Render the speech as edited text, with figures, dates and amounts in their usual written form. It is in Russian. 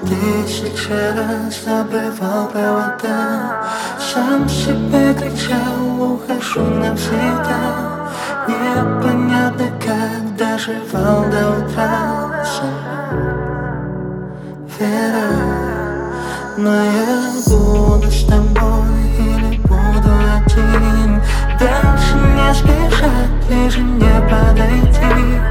Тысячи раз обрывал провода, сам себе кричал: ухожу навсегда. Непонятно как доживал до утра сам. Вера, но я буду с тобой или буду один. Дальше не сбежать, ближе не подойти.